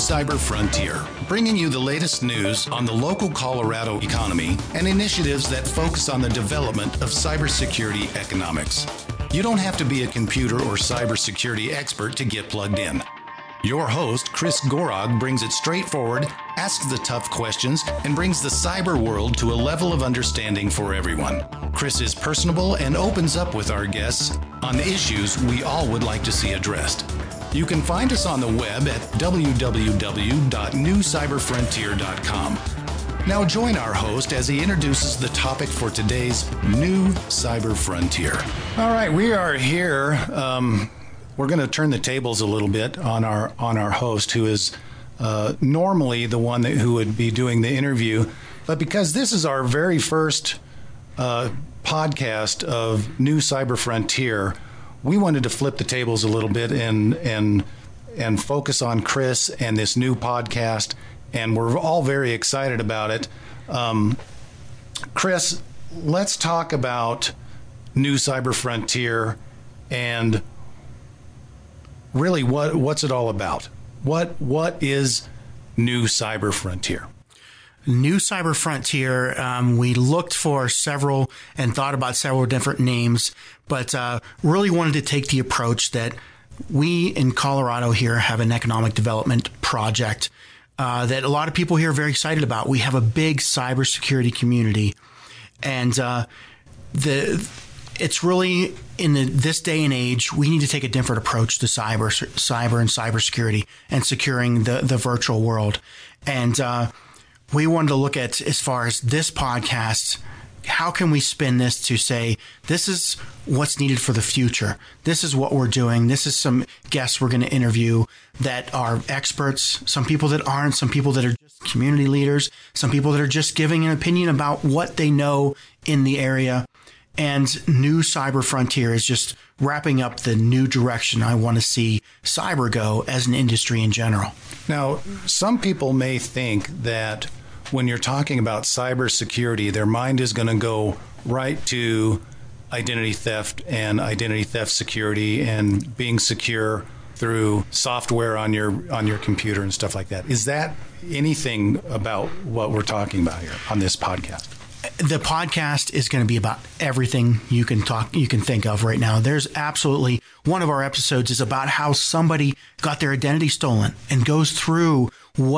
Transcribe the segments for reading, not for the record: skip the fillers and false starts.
Cyber Frontier, bringing you the latest news on the local Colorado economy and initiatives that focus on the development of cybersecurity economics. You don't have to be a computer or cybersecurity expert to get plugged in. Your host, Chris Gorog, brings it straightforward, asks the tough questions, and brings the cyber world to a level of understanding for everyone. Chris is personable and opens up with our guests on the issues we all would like to see addressed. You can find us on the web at www.newcyberfrontier.com. Now join our host as he introduces the topic for today's New Cyber Frontier. All right, we are here. We're going to turn the tables a little bit on our host, who is normally the one who would be doing the interview. But because this is our very first podcast of New Cyber Frontier, we wanted to flip the tables a little bit and focus on Chris and this new podcast. And we're all very excited about it. Chris, let's talk about New Cyber Frontier and really what's it all about? What is New Cyber Frontier? New Cyber Frontier, we looked for several and thought about several different names, but really wanted to take the approach that we in Colorado here have an economic development project that a lot of people here are very excited about. We have a big cybersecurity community, and it's really in this day and age, we need to take a different approach to cyber and cybersecurity and securing the virtual world. And we wanted to look at, as far as this podcast, how can we spin this to say, this is what's needed for the future. This is what we're doing. This is some guests we're going to interview that are experts, some people that aren't, some people that are just community leaders, some people that are just giving an opinion about what they know in the area. And New Cyber Frontier is just wrapping up the new direction I want to see cyber go as an industry in general. Now, some people may think that when you're talking about cybersecurity, their mind is going to go right to identity theft and identity theft security and being secure through software on your computer and stuff like that. Is that anything about what we're talking about here on this podcast? The podcast is going to be about everything you can think of right now. There's absolutely one of our episodes is about how somebody got their identity stolen and goes through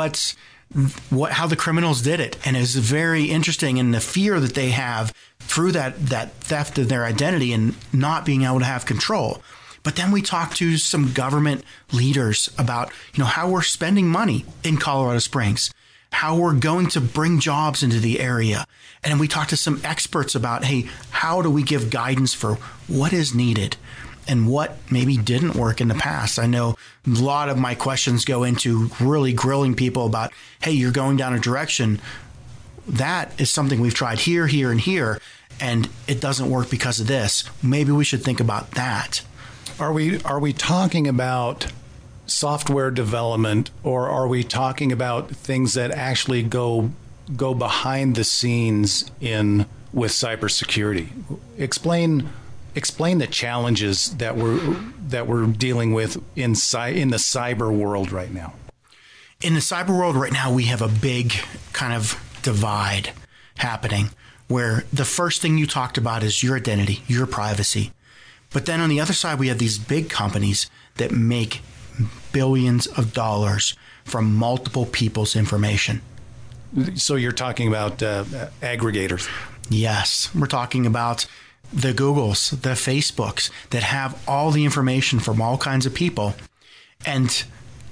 how the criminals did it, and is very interesting in the fear that they have through that theft of their identity and not being able to have control. But then we talk to some government leaders about how we're spending money in Colorado Springs, how we're going to bring jobs into the area. And we talked to some experts about, hey, how do we give guidance for what is needed and what maybe didn't work in the past? I know a lot of my questions go into really grilling people about, hey, you're going down a direction. That is something we've tried here, and here, and it doesn't work because of this. Maybe we should think about that. Are we talking about software development, or are we talking about things that actually go behind the scenes with cybersecurity? Explain the challenges that we're dealing with in the cyber world right now. In the cyber world right now, we have a big kind of divide happening where the first thing you talked about is your identity, your privacy. But then on the other side, we have these big companies that make billions of dollars from multiple people's information. So you're talking about aggregators? Yes. We're talking about the Googles, the Facebooks that have all the information from all kinds of people. And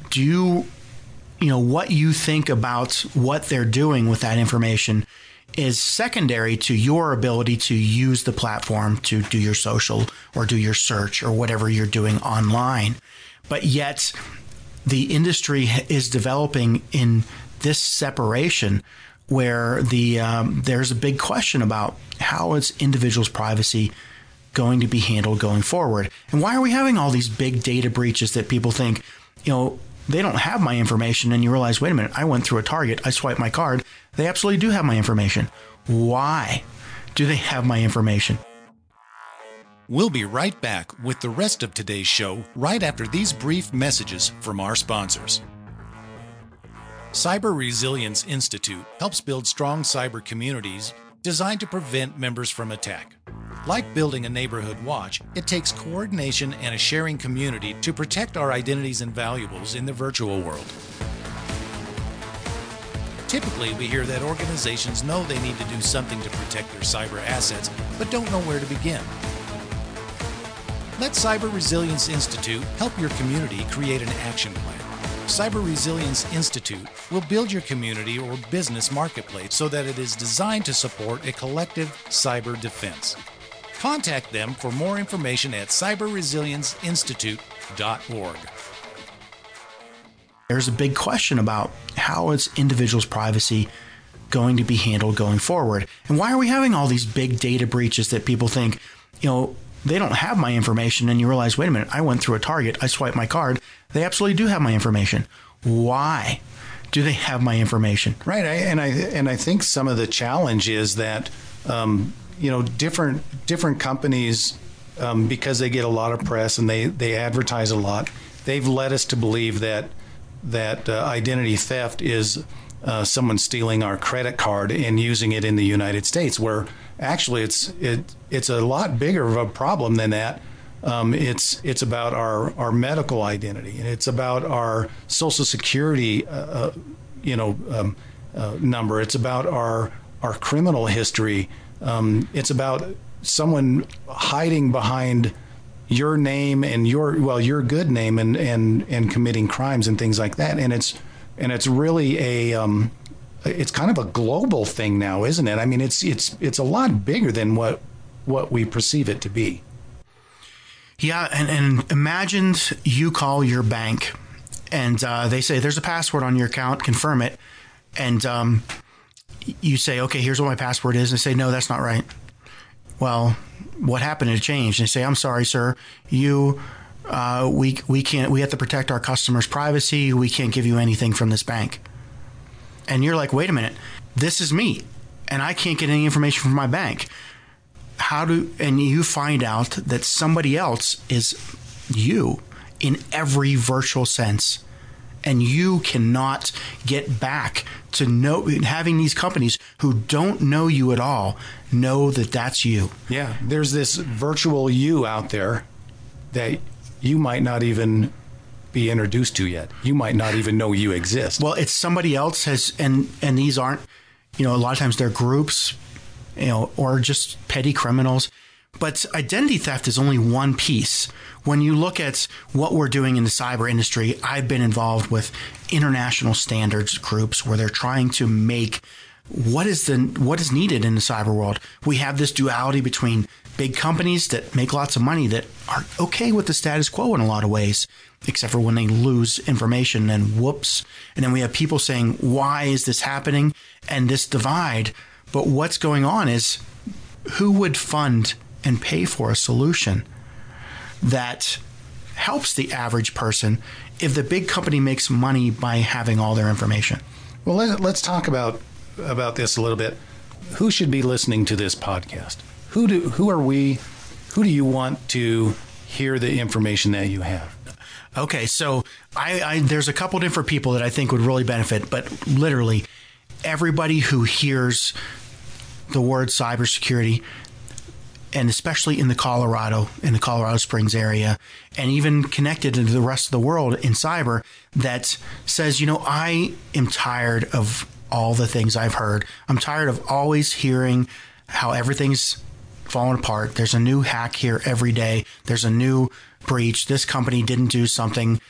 what you think about what they're doing with that information is secondary to your ability to use the platform to do your social or do your search or whatever you're doing online. But yet the industry is developing in this separation where there's a big question about how is individuals' privacy going to be handled going forward. And why are we having all these big data breaches that people think, they don't have my information, and you realize, wait a minute, I went through a Target, I swiped my card, they absolutely do have my information. Why do they have my information? We'll be right back with the rest of today's show right after these brief messages from our sponsors. Cyber Resilience Institute helps build strong cyber communities designed to prevent members from attack. Like building a neighborhood watch, it takes coordination and a sharing community to protect our identities and valuables in the virtual world. Typically, we hear that organizations know they need to do something to protect their cyber assets, but don't know where to begin. Let Cyber Resilience Institute help your community create an action plan. Cyber Resilience Institute will build your community or business marketplace so that it is designed to support a collective cyber defense. Contact them for more information at cyberresilienceinstitute.org. There's a big question about how is individuals' privacy going to be handled going forward? And why are we having all these big data breaches that people think, they don't have my information, and you realize, wait a minute, I went through a Target, I swiped my card, they absolutely do have my information. Why do they have my information? Right, I think some of the challenge is that different companies, because they get a lot of press and they advertise a lot, they've led us to believe that identity theft is someone stealing our credit card and using it in the United States, where actually it's a lot bigger of a problem than that. It's about our medical identity, and it's about our Social Security number. It's about our criminal history. It's about someone hiding behind your name and your good name and committing crimes and things like that. And it's really it's kind of a global thing now, isn't it? I mean, it's a lot bigger than what we perceive it to be. Yeah, and imagine you call your bank and they say there's a password on your account, confirm it, and you say, okay, here's what my password is, and they say, no, that's not right. Well, what happened? It changed. And they say, I'm sorry, sir, we have to protect our customers' privacy. We can't give you anything from this bank. And you're like, wait a minute, this is me, and I can't get any information from my bank. And you find out that somebody else is you in every virtual sense. And you cannot get back to having these companies who don't know you at all know that that's you. Yeah, there's this virtual you out there that you might not even be introduced to yet. You might not even know you exist. Well, it's somebody else and these aren't, a lot of times they're groups, or just petty criminals. But identity theft is only one piece. When you look at what we're doing in the cyber industry, I've been involved with international standards groups where they're trying to make what is needed in the cyber world. We have this duality between big companies that make lots of money that are okay with the status quo in a lot of ways, except for when they lose information and whoops. And then we have people saying, why is this happening? And this divide. But what's going on is who would fund and pay for a solution that helps the average person if the big company makes money by having all their information? Well, let's talk about this a little bit. Who should be listening to this podcast? Who are we? Who do you want to hear the information that you have? Okay, so there's a couple different people that I think would really benefit, but literally everybody who hears the word cybersecurity, and especially in the Colorado Springs area, and even connected to the rest of the world in cyber, that says, I am tired of all the things I've heard. I'm tired of always hearing how everything's falling apart. There's a new hack here every day. There's a new breach. This company didn't do something.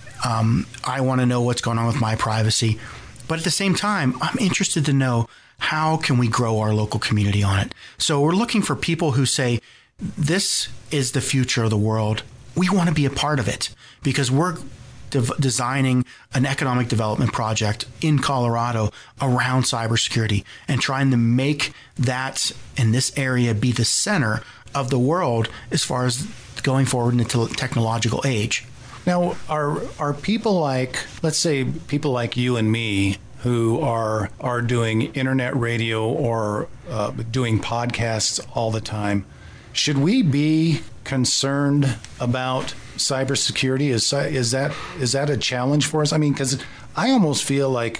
I want to know what's going on with my privacy. But at the same time, I'm interested to know, how can we grow our local community on it? So we're looking for people who say, this is the future of the world. We want to be a part of it because we're designing an economic development project in Colorado around cybersecurity and trying to make that in this area be the center of the world as far as going forward into the technological age. Now, are people like, let's say, people like you and me who are doing internet radio or doing podcasts all the time, should we be concerned about cybersecurity? Is that a challenge for us? I mean, because I almost feel like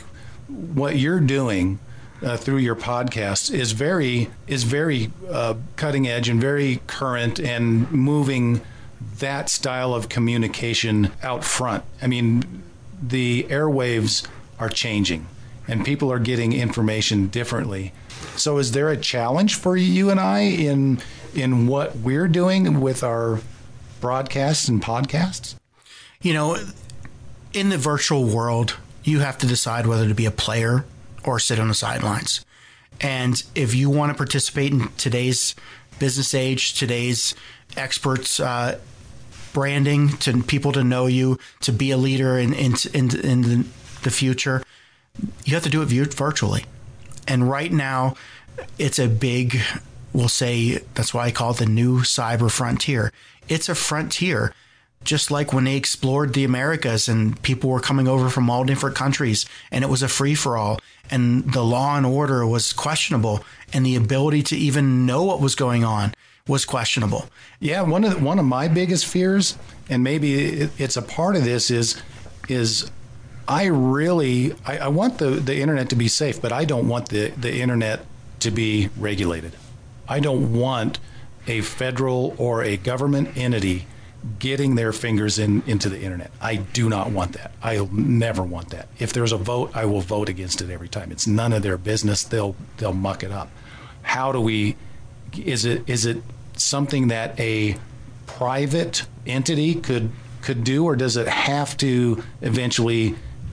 what you're doing through your podcast is very cutting edge and very current and moving that style of communication out front. I mean, the airwaves are changing and people are getting information differently. So is there a challenge for you and I in what we're doing with our broadcasts and podcasts? You know, in the virtual world, you have to decide whether to be a player or sit on the sidelines. And if you want to participate in today's business age, today's experts branding, to people to know you, to be a leader in the future, you have to do it virtually. And right now, it's a big, we'll say, that's why I call it the new cyber frontier. It's a frontier, just like when they explored the Americas and people were coming over from all different countries and it was a free-for-all and the law and order was questionable and the ability to even know what was going on was questionable. Yeah, one of my biggest fears, and maybe it's a part of this, is I want the internet to be safe, but I don't want the internet to be regulated. I don't want a federal or a government entity getting their fingers into the internet. I do not want that. I'll never want that. If there's a vote, I will vote against it every time. It's none of their business. They'll muck it up. How do we? Is it something that a private entity could do, or does it have to eventually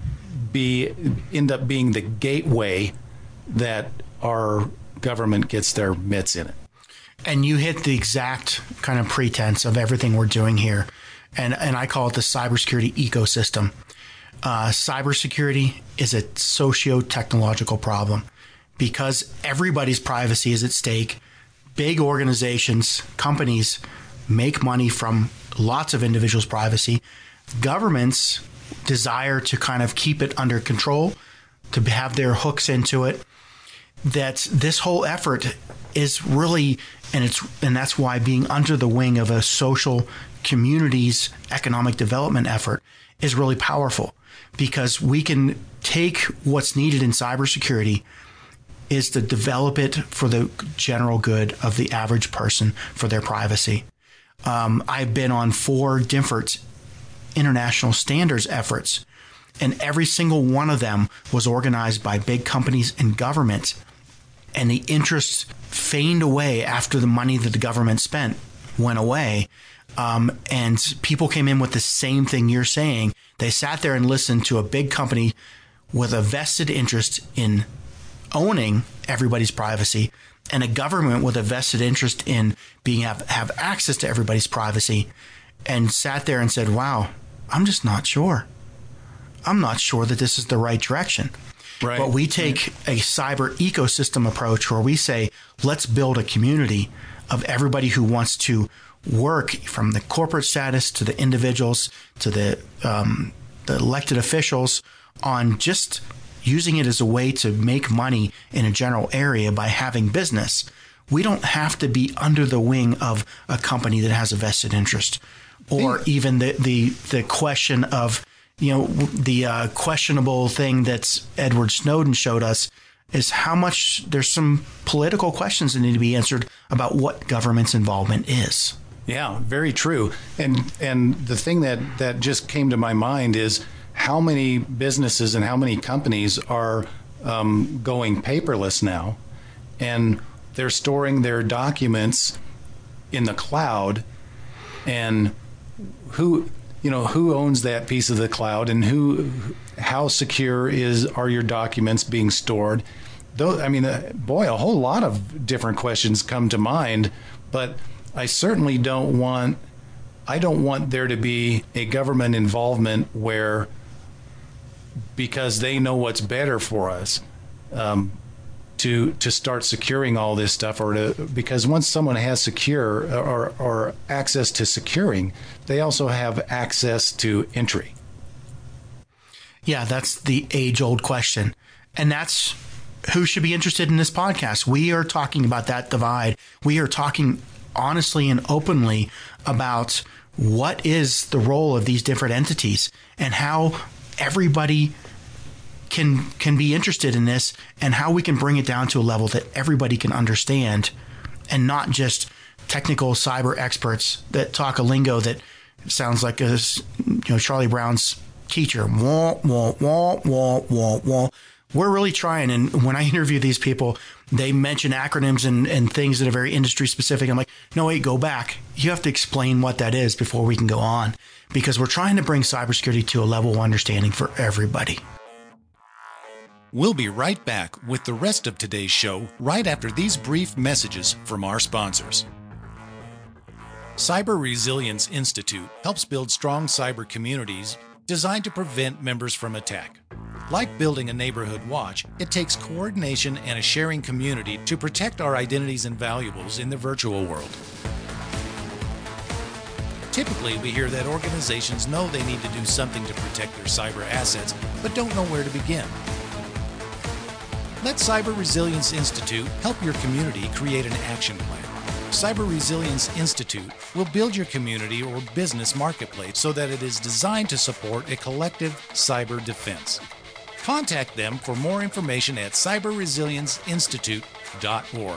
end up being the gateway that our government gets their mitts in it? And you hit the exact kind of pretense of everything we're doing here. And I call it the cybersecurity ecosystem. Cybersecurity is a socio-technological problem because everybody's privacy is at stake. Big organizations, companies make money from lots of individuals' privacy. Governments desire to kind of keep it under control, to have their hooks into it. That this whole effort is really, and that's why being under the wing of a social community's economic development effort is really powerful, because we can take what's needed in cybersecurity is to develop it for the general good of the average person for their privacy. I've been on 4 different international standards efforts, and every single one of them was organized by big companies and governments. And the interests faded away after the money that the government spent went away. And people came in with the same thing you're saying. They sat there and listened to a big company with a vested interest in owning everybody's privacy, and a government with a vested interest in have access to everybody's privacy, and sat there and said, wow, I'm just not sure. I'm not sure that this is the right direction. Right. But we take a cyber ecosystem approach where we say, let's build a community of everybody who wants to work, from the corporate status to the individuals to the elected officials, on just using it as a way to make money in a general area by having business. We don't have to be under the wing of a company that has a vested interest, or even the question of, the questionable thing that Edward Snowden showed us is how much there's some political questions that need to be answered about what government's involvement is. Yeah, very true. And the thing that just came to my mind is how many businesses and how many companies are going paperless now, and they're storing their documents in the cloud, and who owns that piece of the cloud, and how secure are your documents being stored? A whole lot of different questions come to mind, but I certainly don't want there to be a government involvement where, because they know what's better for us, to start securing all this stuff, because once someone has secure or access to securing, they also have access to entry. Yeah, that's the age-old question. And that's who should be interested in this podcast. We are talking about that divide. We are talking honestly and openly about what is the role of these different entities and how everybody can be interested in this and how we can bring it down to a level that everybody can understand, and not just technical cyber experts that talk a lingo that sounds like Charlie Brown's teacher. Wah, wah, wah, wah, wah, wah. We're really trying. And when I interview these people, they mention acronyms and things that are very industry specific. I'm like, no, wait, go back. You have to explain what that is before we can go on, because we're trying to bring cybersecurity to a level of understanding for everybody. We'll be right back with the rest of today's show right after these brief messages from our sponsors. Cyber Resilience Institute helps build strong cyber communities designed to prevent members from attack. Like building a neighborhood watch, it takes coordination and a sharing community to protect our identities and valuables in the virtual world. Typically, we hear that organizations know they need to do something to protect their cyber assets, but don't know where to begin. Let Cyber Resilience Institute help your community create an action plan. Cyber Resilience Institute will build your community or business marketplace so that it is designed to support a collective cyber defense. Contact them for more information at cyberresilienceinstitute.org.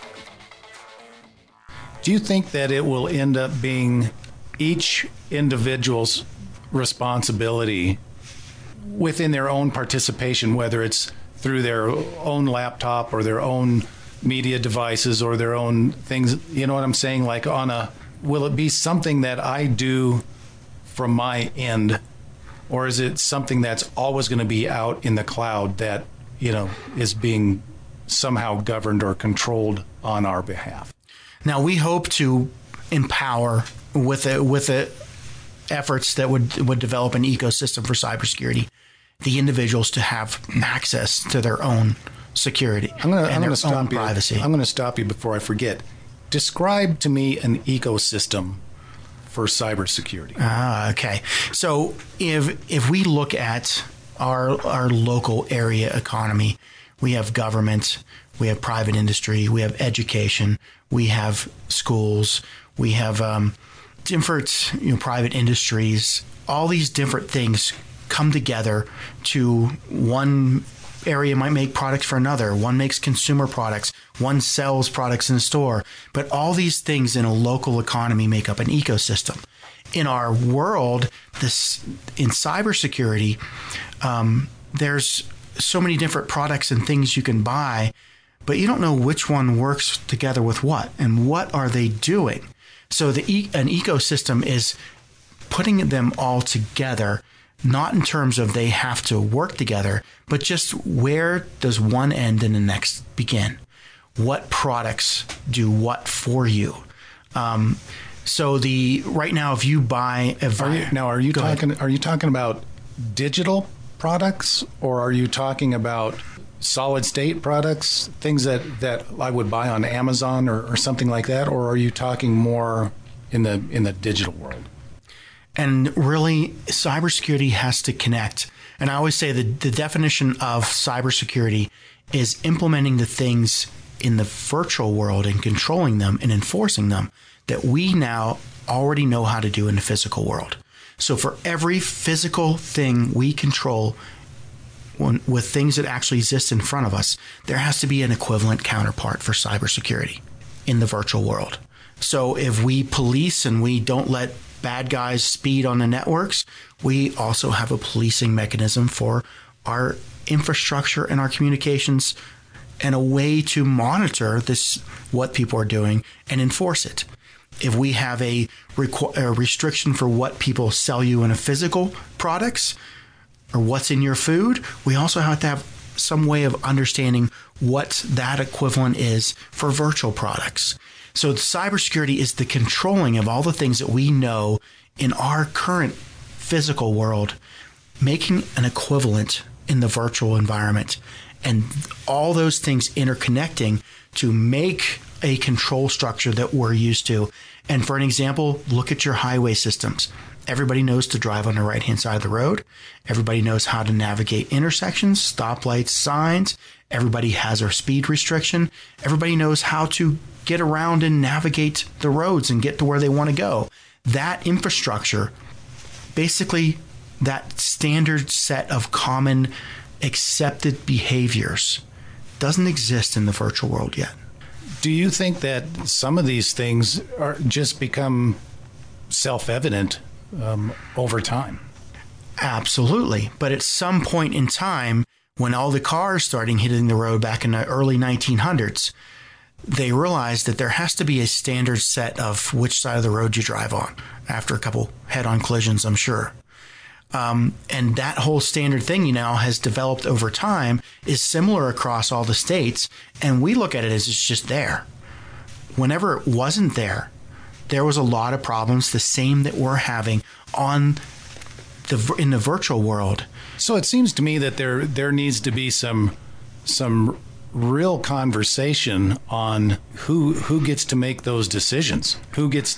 Do you think that it will end up being each individual's responsibility within their own participation, whether it's through their own laptop or their own media devices or their own things, you know what I'm saying? Like will it be something that I do from my end, or is it something that's always going to be out in the cloud that, is being somehow governed or controlled on our behalf? Now, we hope to empower with the efforts that would develop an ecosystem for cybersecurity, the individuals to have access to their own security and their own privacy. I'm going to stop you before I forget. Describe to me an ecosystem for cybersecurity. Okay. So if we look at our local area economy, we have government, we have private industry, we have education, we have schools, we have different private industries. All these different things come together to one area might make products for another. One makes consumer products. One sells products in the store. But all these things in a local economy make up an ecosystem. In our world, in cybersecurity, there's so many different products and things you can buy, but you don't know which one works together with what and what are they doing. So an ecosystem is putting them all together, not in terms of they have to work together, but just where does one end and the next begin? What products do what for you? So right now, if you buy are you talking about digital products, or are you talking about solid state products, things that I would buy on Amazon or something like that, or are you talking more in the digital world? And really, cybersecurity has to connect. And I always say the definition of cybersecurity is implementing the things in the virtual world and controlling them and enforcing them that we now already know how to do in the physical world. So for every physical thing we control with things that actually exist in front of us, there has to be an equivalent counterpart for cybersecurity in the virtual world. So if we police and we don't let bad guys speed on the networks, we also have a policing mechanism for our infrastructure and our communications and a way to monitor what people are doing and enforce it. If we have a restriction for what people sell you in a physical products or what's in your food, we also have to have some way of understanding what that equivalent is for virtual products. So cybersecurity is the controlling of all the things that we know in our current physical world, making an equivalent in the virtual environment, and all those things interconnecting to make a control structure that we're used to. And for an example, look at your highway systems. Everybody knows to drive on the right-hand side of the road. Everybody knows how to navigate intersections, stoplights, signs. Everybody has a speed restriction. Everybody knows how to get around and navigate the roads and get to where they want to go. That infrastructure, basically that standard set of common accepted behaviors doesn't exist in the virtual world yet. Do you think that some of these things are just become self-evident over time? Absolutely. But at some point in time, when all the cars started hitting the road back in the early 1900s, they realized that there has to be a standard set of which side of the road you drive on after a couple head-on collisions, I'm sure. And that whole standard thing now has developed over time, is similar across all the states, and we look at it as it's just there. Whenever it wasn't there, there was a lot of problems, the same that we're having in the virtual world. So it seems to me that there needs to be some real conversation on who gets to make those decisions, who gets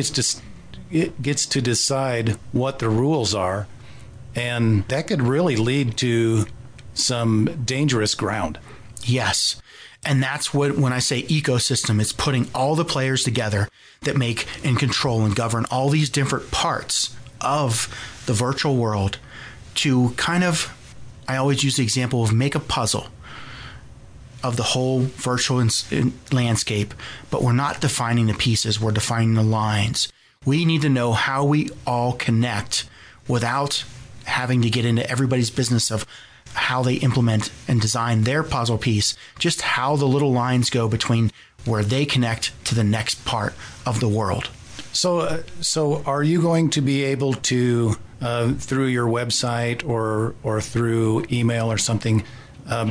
to decide what the rules are, and that could really lead to some dangerous ground. Yes. And that's what, when I say ecosystem, it's putting all the players together that make and control and govern all these different parts of the virtual world to kind of, I always use the example of make a puzzle of the whole virtual landscape, but we're not defining the pieces, we're defining the lines. We need to know how we all connect without having to get into everybody's business of how they implement and design their puzzle piece, just how the little lines go between where they connect to the next part of the world. So are you going to be able to, through your website or through email or something, are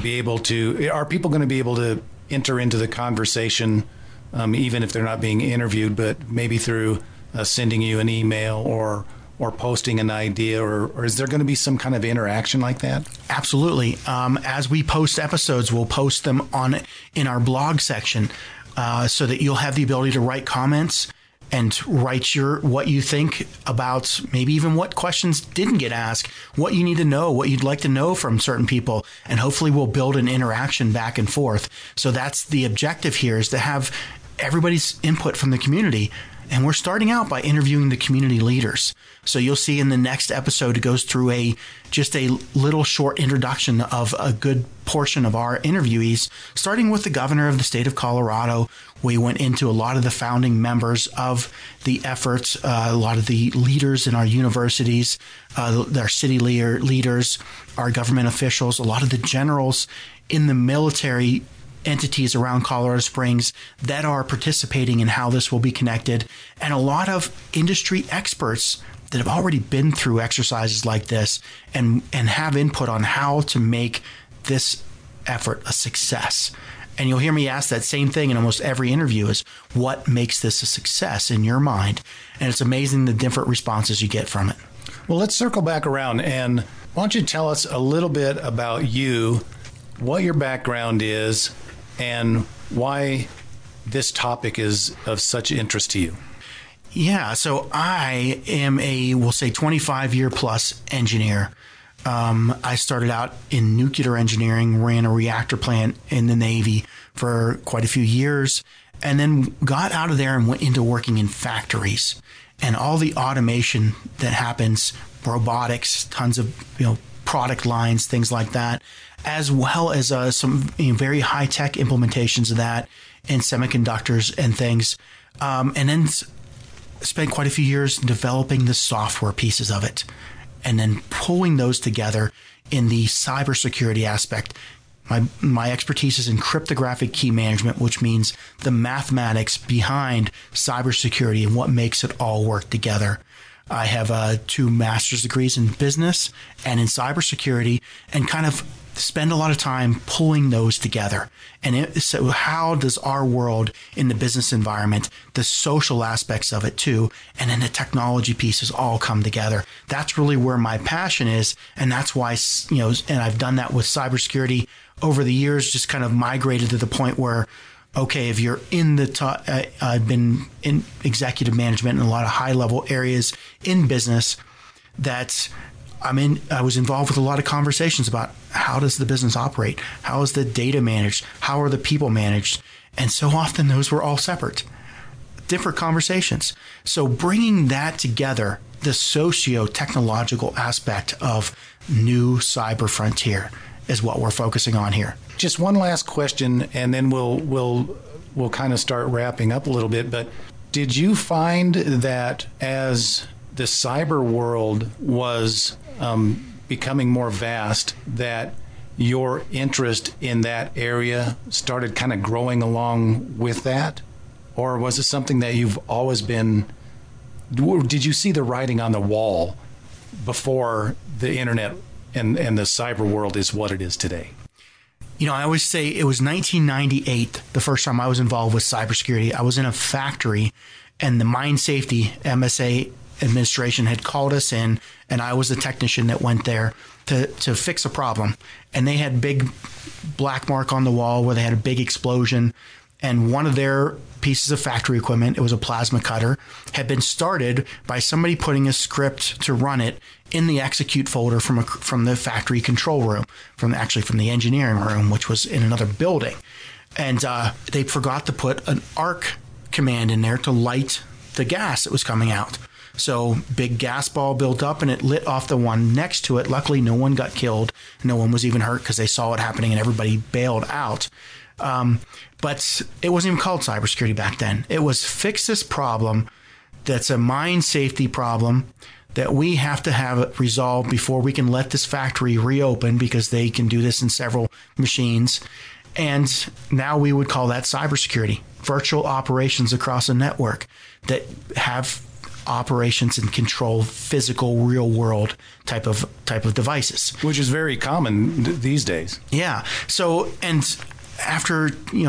people going to be able to enter into the conversation, even if they're not being interviewed, but maybe through sending you an email or posting an idea, or is there going to be some kind of interaction like that? Absolutely. As we post episodes, we'll post them in our blog section so that you'll have the ability to write comments and write what you think about, maybe even what questions didn't get asked, what you need to know, what you'd like to know from certain people, and hopefully we'll build an interaction back and forth. So that's the objective here, is to have everybody's input from the community. And we're starting out by interviewing the community leaders. So you'll see in the next episode, it goes through just a little short introduction of a good portion of our interviewees, starting with the governor of the state of Colorado. We went into a lot of the founding members of the efforts, a lot of the leaders in our universities, our city leaders, our government officials, a lot of the generals in the military entities around Colorado Springs that are participating in how this will be connected, and a lot of industry experts that have already been through exercises like this and have input on how to make this effort a success. And you'll hear me ask that same thing in almost every interview, is what makes this a success in your mind? And it's amazing the different responses you get from it. Well, let's circle back around, and why don't you tell us a little bit about you, what your background is, and why this topic is of such interest to you. Yeah, so I am we'll say 25-year plus engineer. I started out in nuclear engineering, ran a reactor plant in the Navy for quite a few years, and then got out of there and went into working in factories. And all the automation that happens, robotics, tons of product lines, things like that, as well as some very high-tech implementations of that in semiconductors and things. And then spent quite a few years developing the software pieces of it, and then pulling those together in the cybersecurity aspect. My expertise is in cryptographic key management, which means the mathematics behind cybersecurity and what makes it all work together. I have 2 master's degrees in business and in cybersecurity, and kind of spend a lot of time pulling those together. And so how does our world in the business environment, the social aspects of it too, and then the technology pieces all come together? That's really where my passion is. And that's why, and I've done that with cybersecurity over the years, just kind of migrated to the point where, okay, if you're in I've been in executive management in a lot of high level areas in business that I was involved with a lot of conversations about how does the business operate? How is the data managed? How are the people managed? And so often those were all separate, different conversations. So bringing that together, the socio-technological aspect of new cyber frontier, is what we're focusing on here. Just one last question, and then we'll kind of start wrapping up a little bit. But did you find that as the cyber world was becoming more vast, that your interest in that area started kind of growing along with that? Or was it something that you've always been... Did you see the writing on the wall before the internet and the cyber world is what it is today? You know, I always say it was 1998, the first time I was involved with cybersecurity. I was in a factory, and the mine safety MSA administration had called us in, and I was the technician that went there to fix a problem. And they had big black mark on the wall where they had a big explosion, and one of their pieces of factory equipment, it was a plasma cutter, had been started by somebody putting a script to run it in the execute folder from the factory control room, from the engineering room, which was in another building. And they forgot to put an ARC command in there to light the gas that was coming out. So big gas ball built up, and it lit off the one next to it. Luckily, no one got killed. No one was even hurt because they saw it happening and everybody bailed out. But it wasn't even called cybersecurity back then. It was fix this problem that's a mine safety problem that we have to have it resolved before we can let this factory reopen, because they can do this in several machines. And now we would call that cybersecurity. Virtual operations across a network that have operations and control physical, real world type of devices, which is very common these days. Yeah. So, and after,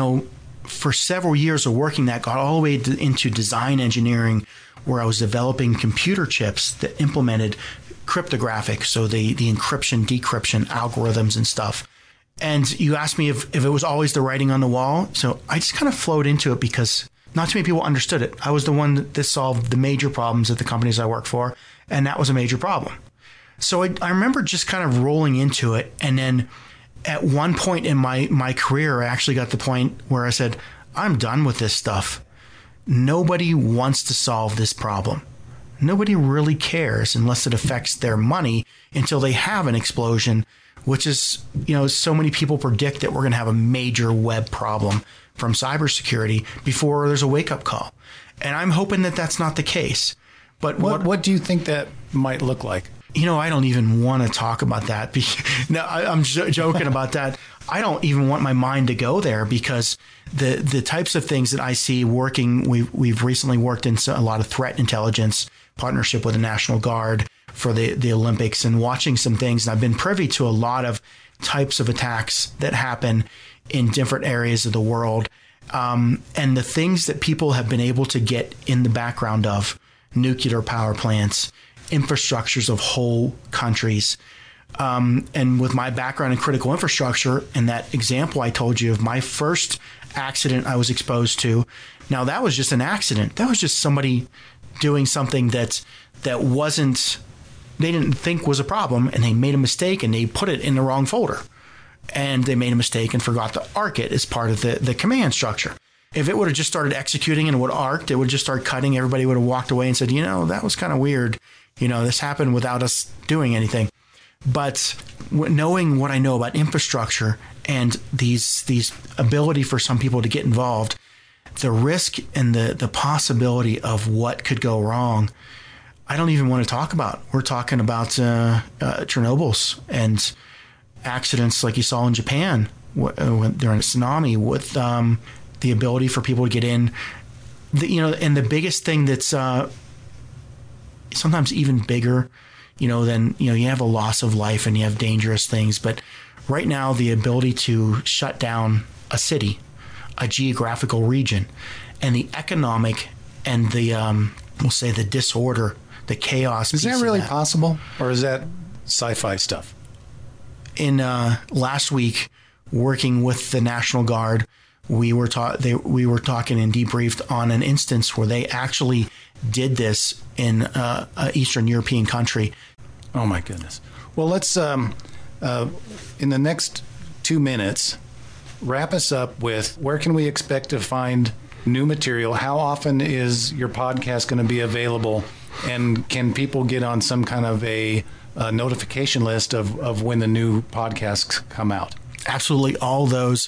for several years of working that, got all the way into design engineering, where I was developing computer chips that implemented cryptographic, so the encryption, decryption algorithms and stuff. And you asked me if it was always the writing on the wall. So I just kind of flowed into it because not too many people understood it. I was the one that solved the major problems at the companies I worked for, and that was a major problem. So I remember just kind of rolling into it. And then at one point in my career, I actually got to the point where I said, I'm done with this stuff. Nobody wants to solve this problem. Nobody really cares unless it affects their money until they have an explosion, which is, so many people predict that we're going to have a major web problem from cybersecurity before there's a wake-up call. And I'm hoping that that's not the case. But what do you think that might look like? I don't even want to talk about that. No, I'm joking about that. I don't even want my mind to go there, because the types of things that I see working, we've recently worked in a lot of threat intelligence partnership with the National Guard for the Olympics, and watching some things. And I've been privy to a lot of types of attacks that happen in different areas of the world. And the things that people have been able to get in the background of nuclear power plants, infrastructures of whole countries. And with my background in critical infrastructure, and that example I told you of my first accident I was exposed to, now that was just an accident. That was just somebody doing something that wasn't, they didn't think was a problem, and they made a mistake and they put it in the wrong folder. And they made a mistake and forgot to ARC it as part of the command structure. If it would have just started executing and it would have ARCed, it would just start cutting. Everybody would have walked away and said, that was kind of weird. This happened without us doing anything. But knowing what I know about infrastructure and these ability for some people to get involved, the risk and the possibility of what could go wrong, I don't even want to talk about. We're talking about Chernobyl's and accidents like you saw in Japan during a tsunami, with the ability for people to get in. And the biggest thing that's sometimes even bigger, than, you have a loss of life and you have dangerous things. But right now, the ability to shut down a city, a geographical region, and the economic and the, we'll say the disorder, the chaos. Is that really possible? Or is that sci-fi stuff? In last week, working with the National Guard, we were talking and debriefed on an instance where they actually did this in a Eastern European country. Oh my goodness! Well, let's in the next 2 minutes wrap us up with where can we expect to find new material? How often is your podcast going to be available? And can people get on some kind of a notification list of when the new podcasts come out? Absolutely. All those.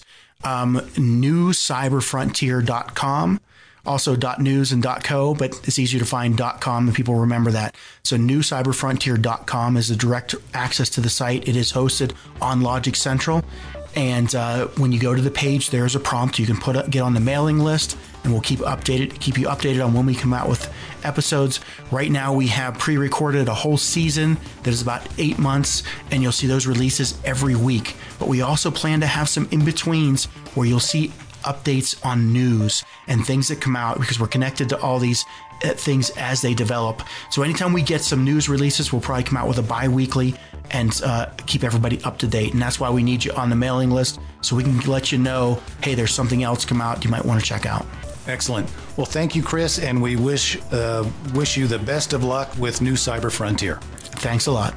newcyberfrontier.com. Also .news and .co, but it's easier to find .com and people remember that. So newcyberfrontier.com is the direct access to the site. It is hosted on Logic Central. And when you go to the page, there's a prompt. You can get on the mailing list, and we'll keep you updated on when we come out with episodes. Right now, we have pre-recorded a whole season that is about 8 months, and you'll see those releases every week. But we also plan to have some in-betweens where you'll see updates on news and things that come out, because we're connected to all these things as they develop. So anytime we get some news releases, we'll probably come out with a bi-weekly and keep everybody up to date. And that's why we need you on the mailing list, so we can let you know, hey, there's something else come out you might want to check out. Excellent. Well, thank you, Chris, and we wish you the best of luck with New Cyber Frontier. Thanks a lot.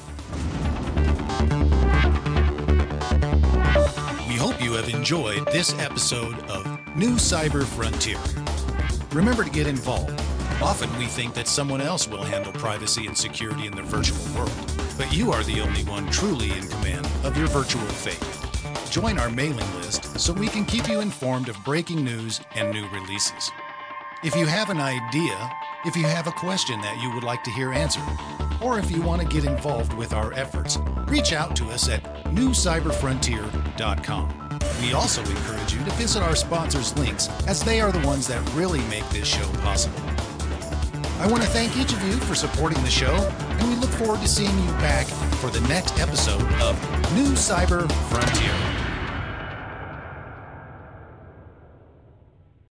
We hope you have enjoyed this episode of New Cyber Frontier. Remember to get involved. Often we think that someone else will handle privacy and security in the virtual world, but you are the only one truly in command of your virtual fate. Join our mailing list so we can keep you informed of breaking news and new releases. If you have an idea, if you have a question that you would like to hear answered, or if you want to get involved with our efforts, reach out to us at newcyberfrontier.com. We also encourage you to visit our sponsors' links, as they are the ones that really make this show possible. I want to thank each of you for supporting the show, and we look forward to seeing you back for the next episode of New Cyber Frontier.